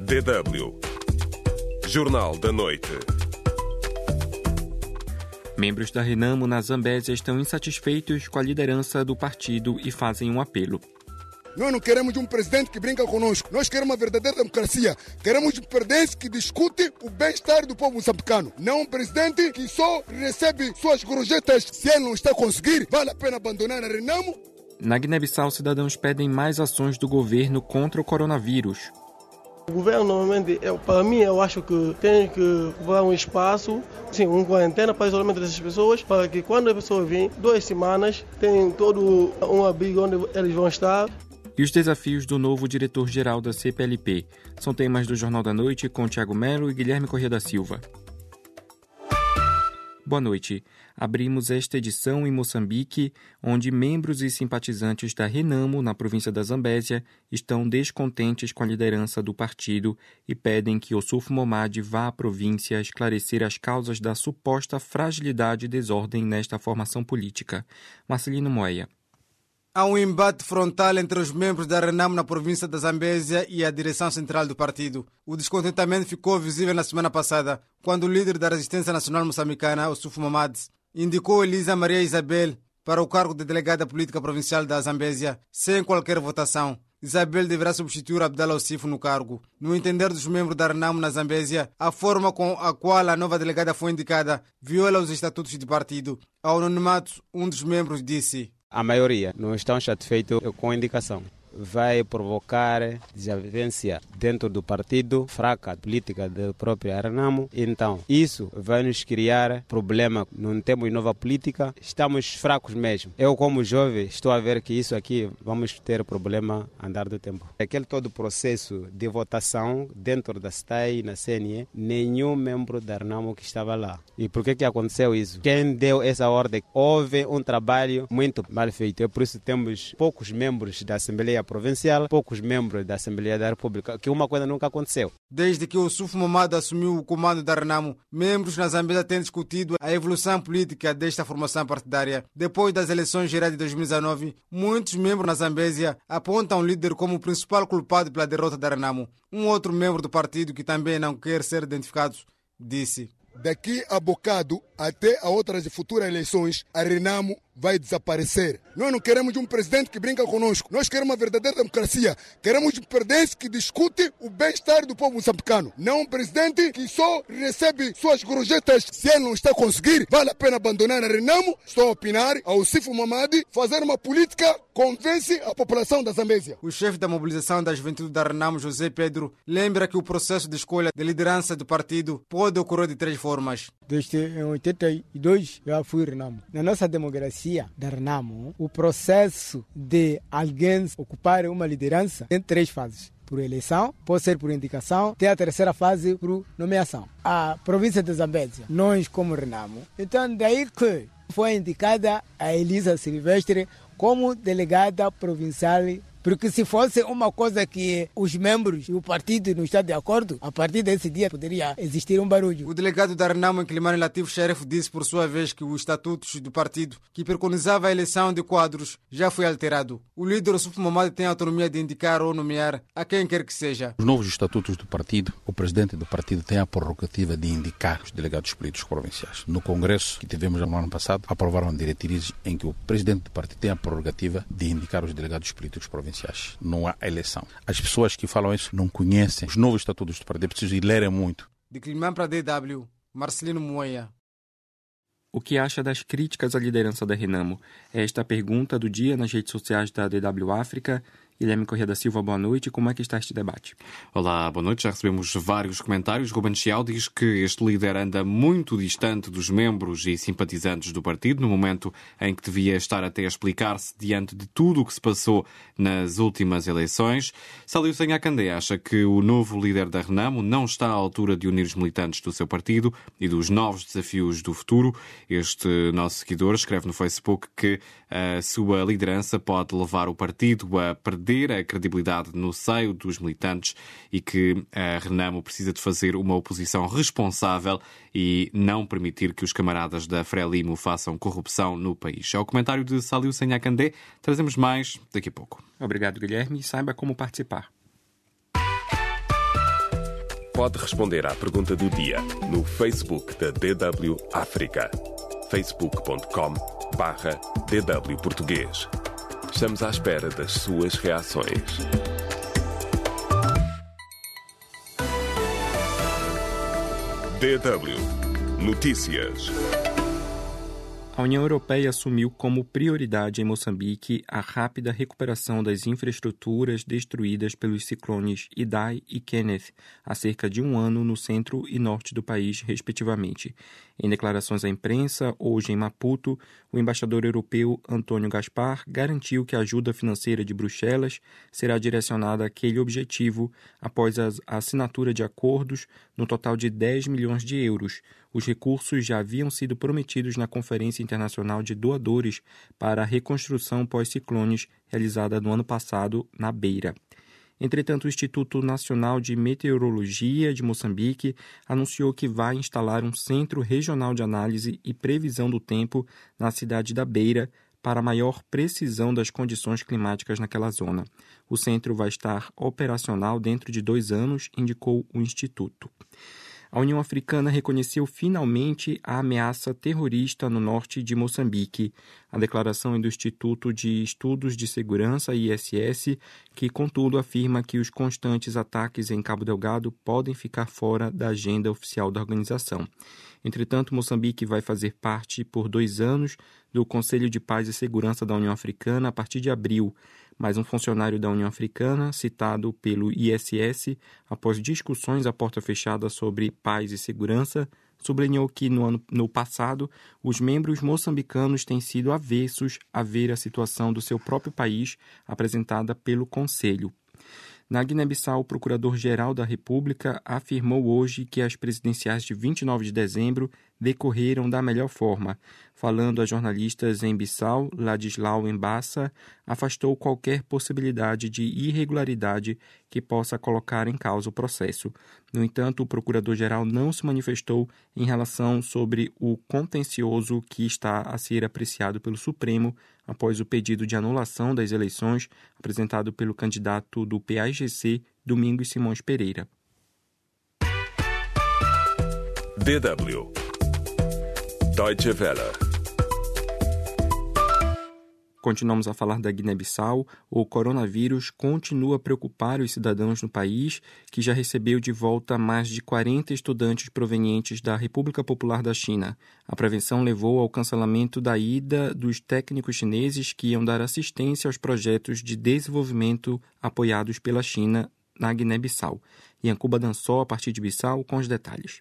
DW Jornal da Noite. Membros da Renamo na Zambésia estão insatisfeitos com a liderança do partido e fazem um apelo. Nós não queremos um presidente que brinca conosco. Nós queremos uma verdadeira democracia. Queremos um presidente que discute o bem-estar do povo moçambicano. Não um presidente que só recebe suas gorjetas. Se ele não está a conseguir, vale a pena abandonar a Renamo. Na Guiné-Bissau, cidadãos pedem mais ações do governo contra o coronavírus. O governo, normalmente, para mim, eu acho que tem que dar um espaço, sim, uma quarentena para isolamento dessas pessoas, para que quando a pessoa vir, 2 semanas, tem todo um abrigo onde eles vão estar. E os desafios do novo diretor-geral da CPLP são temas do Jornal da Noite com Tiago Melo e Guilherme Corrêa da Silva. Boa noite. Abrimos esta edição em Moçambique, onde membros e simpatizantes da Renamo, na província da Zambésia, estão descontentes com a liderança do partido e pedem que Osufo Momade vá à província esclarecer as causas da suposta fragilidade e desordem nesta formação política. Marcelino Moeia. Há um embate frontal entre os membros da Renamo na província da Zambésia e a direção central do partido. O descontentamento ficou visível na semana passada, quando o líder da Resistência Nacional Moçambicana, Osufo Momade, indicou Elisa Maria Isabel para o cargo de delegada política provincial da Zambésia, sem qualquer votação. Isabel deverá substituir Abdallah Osifo no cargo. No entender dos membros da Renamo na Zambésia, a forma com a qual a nova delegada foi indicada viola os estatutos de partido. Ao anonimato, um dos membros disse: a maioria não estão satisfeitos com a indicação. Vai provocar desavença dentro do partido, fraca política da própria Renamo. Então, isso vai nos criar problema. Não temos nova política, estamos fracos mesmo. Eu, como jovem, estou a ver que isso aqui vamos ter problema a andar do tempo. Aquele todo processo de votação dentro da STAI, na CNE, nenhum membro da Renamo que estava lá. E por que aconteceu isso? Quem deu essa ordem? Houve um trabalho muito mal feito. É por isso que temos poucos membros da Assembleia Provincial, poucos membros da Assembleia da República, que uma coisa nunca aconteceu. Desde que Osufo Momade assumiu o comando da Renamo, membros na Zambésia têm discutido a evolução política desta formação partidária. Depois das eleições gerais de 2019, muitos membros na Zambésia apontam o líder como o principal culpado pela derrota da Renamo. Um outro membro do partido, que também não quer ser identificado, disse: daqui a bocado, até a outras futuras eleições, a Renamo vai desaparecer. Nós não queremos um presidente que brinca conosco. Nós queremos uma verdadeira democracia. Queremos um presidente que discute o bem-estar do povo moçambicano. Não um presidente que só recebe suas gorjetas. Se ele não está a conseguir, vale a pena abandonar a Renamo. Estou a opinar ao Osufo Momade fazer uma política que convence a população da Zambésia. O chefe da mobilização da juventude da Renamo, José Pedro, lembra que o processo de escolha de liderança do partido pode ocorrer de 3 formas. Desde 82 eu fui Renamo. Na nossa democracia da Renamo, o processo de alguém ocupar uma liderança tem 3 fases. Por eleição, pode ser por indicação, tem a 3ª fase por nomeação. A província de Zambésia, nós como Renamo, então daí que foi indicada a Elisa Silvestre como delegada provincial. Porque se fosse uma coisa que os membros e o partido não estão de acordo, a partir desse dia poderia existir um barulho. O delegado da Renamo em Quilimane, Latif Sheriff, disse por sua vez que os estatutos do partido, que preconizava a eleição de quadros, já foi alterado. O líder Osufo Momade tem a autonomia de indicar ou nomear a quem quer que seja. Os novos estatutos do partido, o presidente do partido tem a prerrogativa de indicar os delegados políticos provinciais. No Congresso, que tivemos no ano passado, aprovaram diretrizes em que o presidente do partido tem a prerrogativa de indicar os delegados políticos provinciais. Não há eleição. As pessoas que falam isso não conhecem os novos estatutos do partido, precisam ir lerem muito. De Quilimane para a DW, Marcelino Moeia. O que acha das críticas à liderança da Renamo? Esta é a pergunta do dia nas redes sociais da DW África. Guilherme Corrêa da Silva, boa noite. Como é que está este debate? Olá, boa noite. Já recebemos vários comentários. Ruben Chiao diz que este líder anda muito distante dos membros e simpatizantes do partido, no momento em que devia estar até a explicar-se diante de tudo o que se passou nas últimas eleições. Saliu Senhakandé acha que o novo líder da Renamo não está à altura de unir os militantes do seu partido e dos novos desafios do futuro. Este nosso seguidor escreve no Facebook que a sua liderança pode levar o partido a perder a credibilidade no seio dos militantes e que a Renamo precisa de fazer uma oposição responsável e não permitir que os camaradas da Frelimo façam corrupção no país. É o comentário de Saliu Senhakandé. Trazemos mais daqui a pouco. Obrigado, Guilherme. E saiba como participar. pode responder à pergunta do dia no Facebook da DW África. facebook.com/DW Português. Estamos à espera das suas reações. DW Notícias. A União Europeia assumiu como prioridade em Moçambique a rápida recuperação das infraestruturas destruídas pelos ciclones Idai e Kenneth há cerca de um ano no centro e norte do país, respectivamente. Em declarações à imprensa, hoje em Maputo, o embaixador europeu Antônio Gaspar garantiu que a ajuda financeira de Bruxelas será direcionada àquele objetivo após a assinatura de acordos no total de 10 milhões de euros. Os recursos já haviam sido prometidos na Conferência Internacional de Doadores para a Reconstrução Pós-Ciclones, realizada no ano passado na Beira. Entretanto, o Instituto Nacional de Meteorologia de Moçambique anunciou que vai instalar um centro regional de análise e previsão do tempo na cidade da Beira para maior precisão das condições climáticas naquela zona. O centro vai estar operacional dentro de 2 anos, indicou o Instituto. A União Africana reconheceu finalmente a ameaça terrorista no norte de Moçambique. A declaração é do Instituto de Estudos de Segurança, ISS, que, contudo, afirma que os constantes ataques em Cabo Delgado podem ficar fora da agenda oficial da organização. Entretanto, Moçambique vai fazer parte, por 2 anos, do Conselho de Paz e Segurança da União Africana a partir de abril. Mas um funcionário da União Africana, citado pelo ISS, após discussões à porta fechada sobre paz e segurança, sublinhou que no passado os membros moçambicanos têm sido avessos a ver a situação do seu próprio país apresentada pelo Conselho. Na Guiné-Bissau, o Procurador-Geral da República afirmou hoje que as presidenciais de 29 de dezembro decorreram da melhor forma. Falando a jornalistas em Bissau, Ladislau Embassa afastou qualquer possibilidade de irregularidade que possa colocar em causa o processo. No entanto, o Procurador-Geral não se manifestou em relação sobre o contencioso que está a ser apreciado pelo Supremo após o pedido de anulação das eleições apresentado pelo candidato do PAIGC, Domingos Simões Pereira. DW Deutsche Welle. Continuamos a falar da Guiné-Bissau. O coronavírus continua a preocupar os cidadãos no país, que já recebeu de volta mais de 40 estudantes provenientes da República Popular da China. A prevenção levou ao cancelamento da ida dos técnicos chineses que iam dar assistência aos projetos de desenvolvimento apoiados pela China na Guiné-Bissau. Yankuba Dançó, a partir de Bissau, com os detalhes.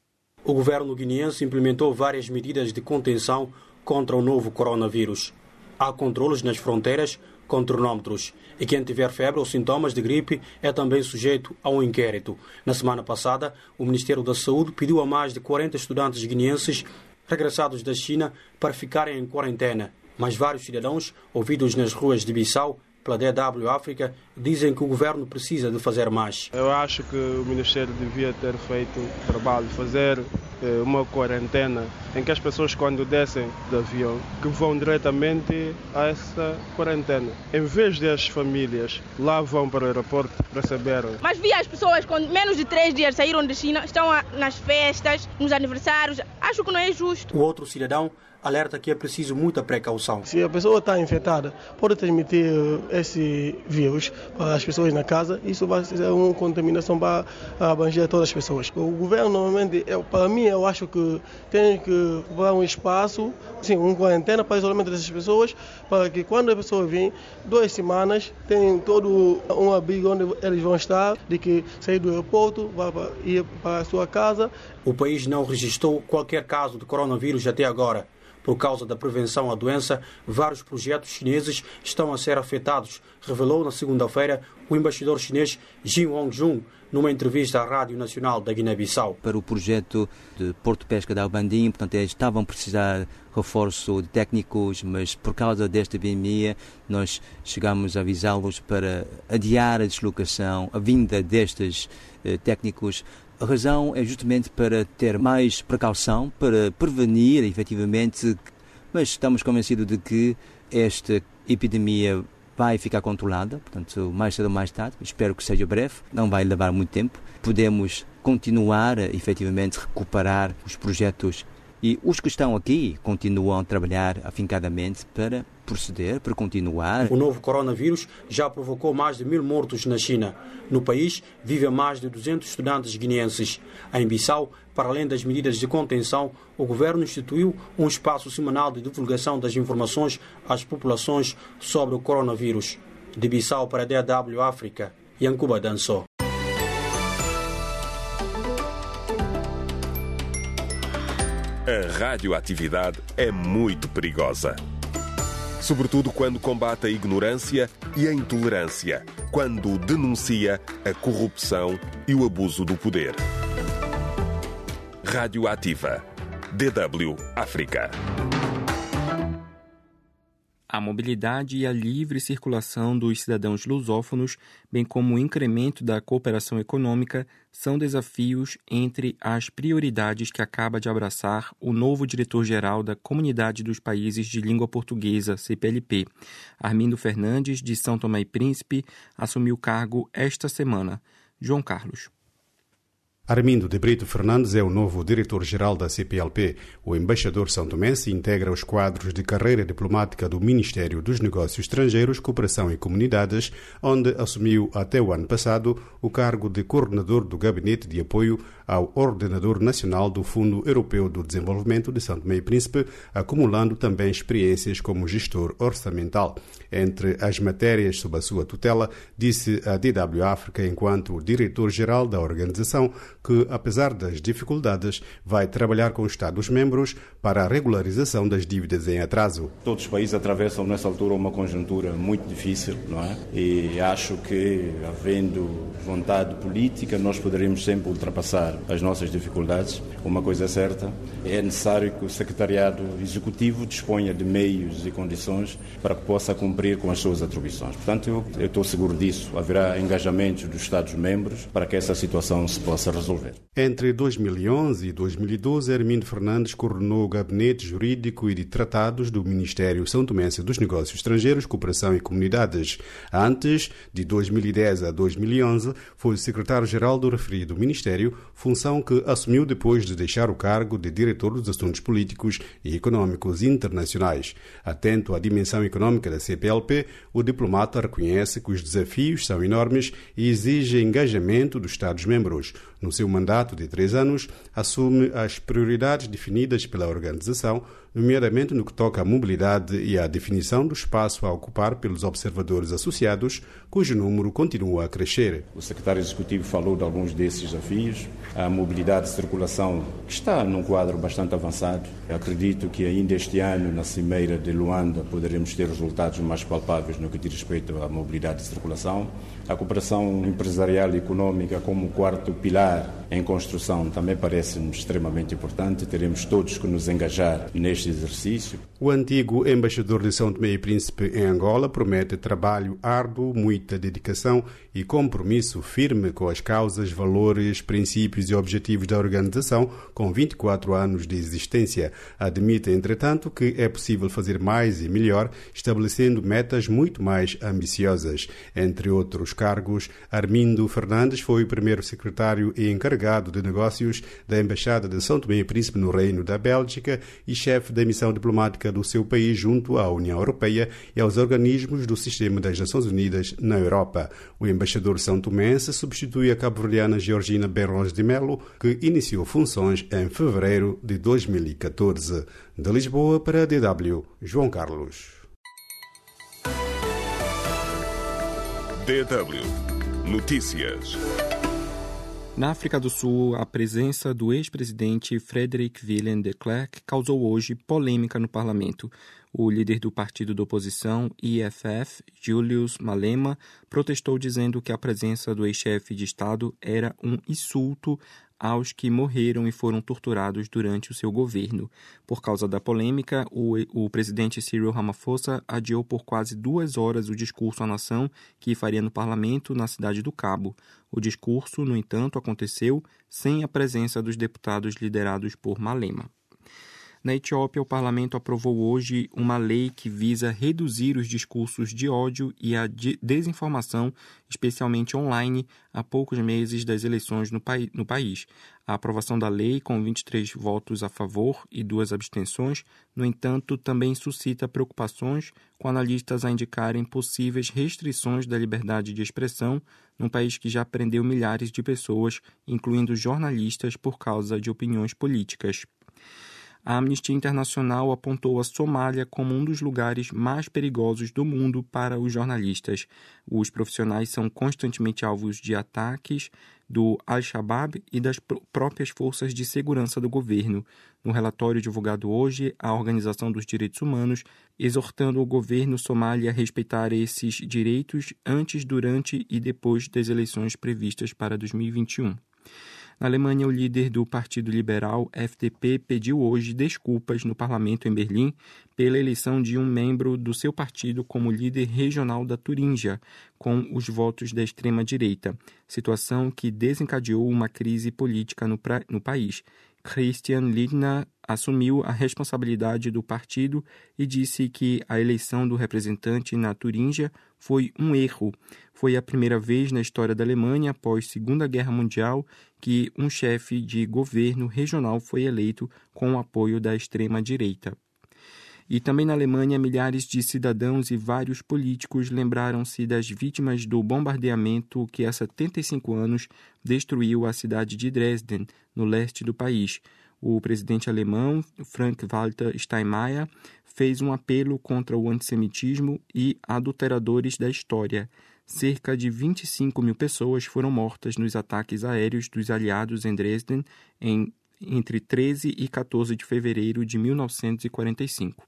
O governo guineense implementou várias medidas de contenção contra o novo coronavírus. Há controles nas fronteiras com termômetros e quem tiver febre ou sintomas de gripe é também sujeito a um inquérito. Na semana passada, o Ministério da Saúde pediu a mais de 40 estudantes guineenses regressados da China para ficarem em quarentena, mas vários cidadãos, ouvidos nas ruas de Bissau pela DW África, dizem que o governo precisa de fazer mais. Eu acho que o Ministério devia ter feito o trabalho, fazer uma quarentena em que as pessoas, quando descem do avião, que vão diretamente a essa quarentena. Em vez de as famílias lá vão para o aeroporto receber. Mas vi as pessoas com menos de 3 dias saíram da China, estão nas festas, nos aniversários. Acho que não é justo. O outro cidadão alerta que é preciso muita precaução. Se a pessoa está infectada, pode transmitir esse vírus para as pessoas na casa. Isso vai ser uma contaminação para abranger todas as pessoas. O governo, normalmente, para mim, eu acho que tem que dar um espaço, assim, uma quarentena para o isolamento dessas pessoas, para que quando a pessoa vem, 2 semanas, tem todo um abrigo onde eles vão estar, de que sair do aeroporto, ir para a sua casa. O país não registrou qualquer caso de coronavírus até agora. Por causa da prevenção à doença, vários projetos chineses estão a ser afetados, revelou na segunda-feira o embaixador chinês Jin Hongjun, numa entrevista à Rádio Nacional da Guiné-Bissau. Para o projeto de Porto Pesca da Albandim, portanto, eles estavam a precisar de reforço de técnicos, mas por causa desta epidemia, nós chegamos a avisá-los para adiar a deslocação, a vinda destes técnicos. A razão é justamente para ter mais precaução, para prevenir, efetivamente, mas estamos convencidos de que esta epidemia vai ficar controlada, portanto, mais cedo ou mais tarde, espero que seja breve, não vai levar muito tempo. Podemos continuar, efetivamente, recuperar os projetos e os que estão aqui continuam a trabalhar afincadamente para proceder, para continuar. O novo coronavírus já provocou mais de 1.000 mortos na China. No país, vivem mais de 200 estudantes guineenses. Em Bissau, para além das medidas de contenção, o governo instituiu um espaço semanal de divulgação das informações às populações sobre o coronavírus. De Bissau para a DW África, Yankuba Danso. A radioatividade é muito perigosa. Sobretudo quando combate a ignorância e a intolerância, quando denuncia a corrupção e o abuso do poder. Radioativa. DW África. A mobilidade e a livre circulação dos cidadãos lusófonos, bem como o incremento da cooperação econômica, são desafios entre as prioridades que acaba de abraçar o novo diretor-geral da Comunidade dos Países de Língua Portuguesa, CPLP. Armindo Fernandes, de São Tomé e Príncipe, assumiu o cargo esta semana. João Carlos. Armindo de Brito Fernandes é o novo diretor-geral da CPLP. O embaixador são-tomense integra os quadros de carreira diplomática do Ministério dos Negócios Estrangeiros, Cooperação e Comunidades, onde assumiu até o ano passado o cargo de coordenador do Gabinete de Apoio ao Ordenador Nacional do Fundo Europeu do Desenvolvimento de São Tomé e Príncipe, acumulando também experiências como gestor orçamental. Entre as matérias sob a sua tutela, disse a DW África, enquanto diretor-geral da organização, que, apesar das dificuldades, vai trabalhar com os Estados-membros para a regularização das dívidas em atraso. Todos os países atravessam, nessa altura, uma conjuntura muito difícil, não é? E acho que, havendo vontade política, nós poderemos sempre ultrapassar as nossas dificuldades. Uma coisa é certa, é necessário que o Secretariado Executivo disponha de meios e condições para que possa cumprir com as suas atribuições. Portanto, eu estou seguro disso. Haverá engajamento dos Estados-membros para que essa situação se possa resolver. Entre 2011 e 2012, Armindo Fernandes coordenou o Gabinete Jurídico e de Tratados do Ministério São Tomense dos Negócios Estrangeiros, Cooperação e Comunidades. Antes, de 2010 a 2011, foi secretário-geral do referido Ministério, função que assumiu depois de deixar o cargo de diretor dos Assuntos Políticos e Econômicos Internacionais. Atento à dimensão econômica da CPLP, o diplomata reconhece que os desafios são enormes e exige engajamento dos Estados-membros. No seu mandato de 3 anos, assume as prioridades definidas pela organização, nomeadamente no que toca à mobilidade e à definição do espaço a ocupar pelos observadores associados, cujo número continua a crescer. O secretário executivo falou de alguns desses desafios. A mobilidade de circulação, que está num quadro bastante avançado. Acredito que ainda este ano, na Cimeira de Luanda, poderemos ter resultados mais palpáveis no que diz respeito à mobilidade de circulação. A cooperação empresarial e econômica como quarto pilar em construção também parece-me extremamente importante. Teremos todos que nos engajar neste exercício. O antigo embaixador de São Tomé e Príncipe em Angola promete trabalho árduo, muita dedicação e compromisso firme com as causas, valores, princípios e objetivos da organização, com 24 anos de existência. Admite, entretanto, que é possível fazer mais e melhor, estabelecendo metas muito mais ambiciosas. Entre outros cargos, Armindo Fernandes foi o primeiro secretário e encarregado de negócios da Embaixada de São Tomé e Príncipe no Reino da Bélgica e chefe da missão diplomática do seu país junto à União Europeia e aos organismos do Sistema das Nações Unidas na Europa. O embaixador são-tomense substitui a cabo-verdiana Georgina Berros de Melo, que iniciou funções em fevereiro de 2014. De Lisboa para a DW, João Carlos. DW Notícias. Na África do Sul, a presença do ex-presidente Frederick Willem de Klerk causou hoje polêmica no parlamento. O líder do partido da oposição, EFF, Julius Malema, protestou dizendo que a presença do ex-chefe de Estado era um insulto aos que morreram e foram torturados durante o seu governo. Por causa da polêmica, o presidente Cyril Ramaphosa adiou por quase 2 horas o discurso à nação que faria no parlamento na cidade do Cabo. O discurso, no entanto, aconteceu sem a presença dos deputados liderados por Malema. Na Etiópia, o parlamento aprovou hoje uma lei que visa reduzir os discursos de ódio e a desinformação, especialmente online, a poucos meses das eleições no país. A aprovação da lei, com 23 votos a favor e 2 abstenções, no entanto, também suscita preocupações, com analistas a indicarem possíveis restrições da liberdade de expressão num país que já prendeu milhares de pessoas, incluindo jornalistas, por causa de opiniões políticas. A Amnistia Internacional apontou a Somália como um dos lugares mais perigosos do mundo para os jornalistas. Os profissionais são constantemente alvos de ataques do Al-Shabaab e das próprias forças de segurança do governo. No relatório divulgado hoje, a Organização dos Direitos Humanos exortando o governo somali a respeitar esses direitos antes, durante e depois das eleições previstas para 2021. Na Alemanha, o líder do Partido Liberal, FDP, pediu hoje desculpas no parlamento em Berlim pela eleição de um membro do seu partido como líder regional da Turíngia, com os votos da extrema-direita, situação que desencadeou uma crise política no país. Christian Lindner assumiu a responsabilidade do partido e disse que a eleição do representante na Turíngia foi um erro. Foi a primeira vez na história da Alemanha, após a Segunda Guerra Mundial, que um chefe de governo regional foi eleito com o apoio da extrema-direita. E também na Alemanha, milhares de cidadãos e vários políticos lembraram-se das vítimas do bombardeamento que há 75 anos destruiu a cidade de Dresden, no leste do país. O presidente alemão, Frank-Walter Steinmeier, fez um apelo contra o antissemitismo e adulteradores da história. Cerca de 25 mil pessoas foram mortas nos ataques aéreos dos aliados em Dresden entre 13 e 14 de fevereiro de 1945.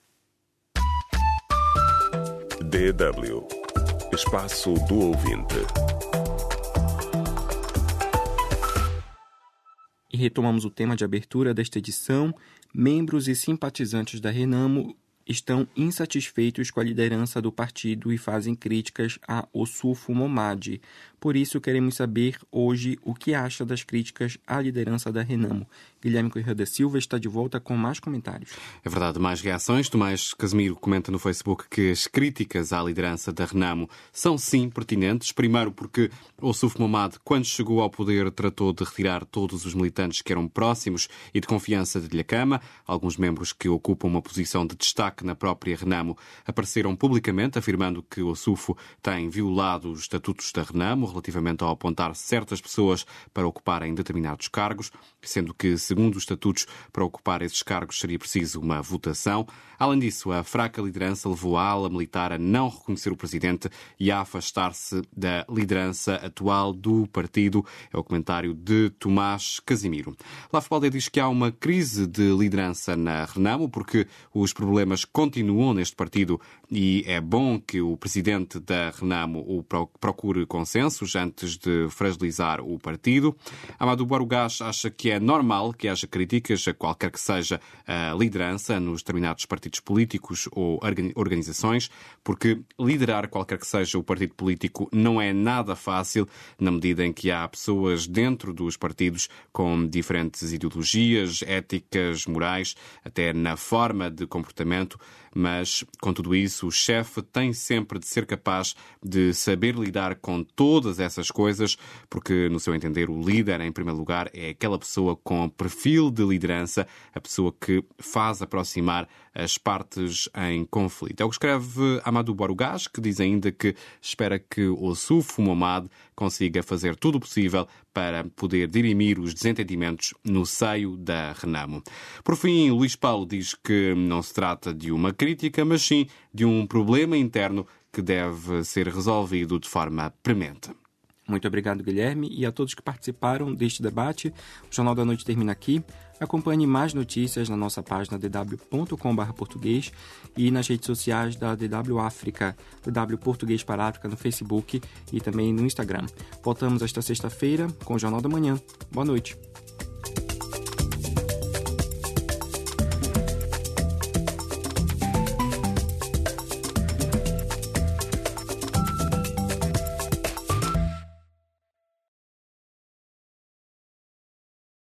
DW Espaço do Ouvinte. E retomamos o tema de abertura desta edição. Membros e simpatizantes da Renamo estão insatisfeitos com a liderança do partido e fazem críticas a Ossufo Momad. Por isso, queremos saber hoje o que acha das críticas à liderança da Renamo. Guilherme Correia da Silva está de volta com mais comentários. É verdade, mais reações. Tomás Casimiro comenta no Facebook que as críticas à liderança da Renamo são sim pertinentes. Primeiro porque Ossufo Momad, quando chegou ao poder, tratou de retirar todos os militantes que eram próximos e de confiança de Dhlakama. Alguns membros que ocupam uma posição de destaque na própria Renamo apareceram publicamente afirmando que Ossufo tem violado os estatutos da Renamo relativamente ao apontar certas pessoas para ocuparem determinados cargos, sendo que, segundo os estatutos, para ocupar esses cargos seria preciso uma votação. Além disso, a fraca liderança levou a ala militar a não reconhecer o presidente e a afastar-se da liderança atual do partido. É o comentário de Tomás Casimiro. Lafbalde diz que há uma crise de liderança na Renamo porque os problemas continuam neste partido e é bom que o presidente da Renamo procure consensos antes de fragilizar o partido. Amadou Barugás acha que é normal que haja críticas a qualquer que seja a liderança nos determinados partidos políticos ou organizações, porque liderar qualquer que seja o partido político não é nada fácil, na medida em que há pessoas dentro dos partidos com diferentes ideologias, éticas, morais, até na forma de comportamento, mas, com tudo isso, o chefe tem sempre de ser capaz de saber lidar com todas essas coisas, porque, no seu entender, o líder, em primeiro lugar, é aquela pessoa com perfil de liderança, a pessoa que faz aproximar as partes em conflito. É o que escreve Amadou Barugás, que diz ainda que espera que Ossufo Momad consiga fazer tudo o possível para poder dirimir os desentendimentos no seio da Renamo. Por fim, Luís Paulo diz que não se trata de uma crítica, mas sim de um problema interno que deve ser resolvido de forma premente. Muito obrigado, Guilherme, e a todos que participaram deste debate. O Jornal da Noite termina aqui. Acompanhe mais notícias na nossa página dw.com/português e nas redes sociais da DW África, DW Português para África no Facebook e também no Instagram. Voltamos esta sexta-feira com o Jornal da Manhã. Boa noite.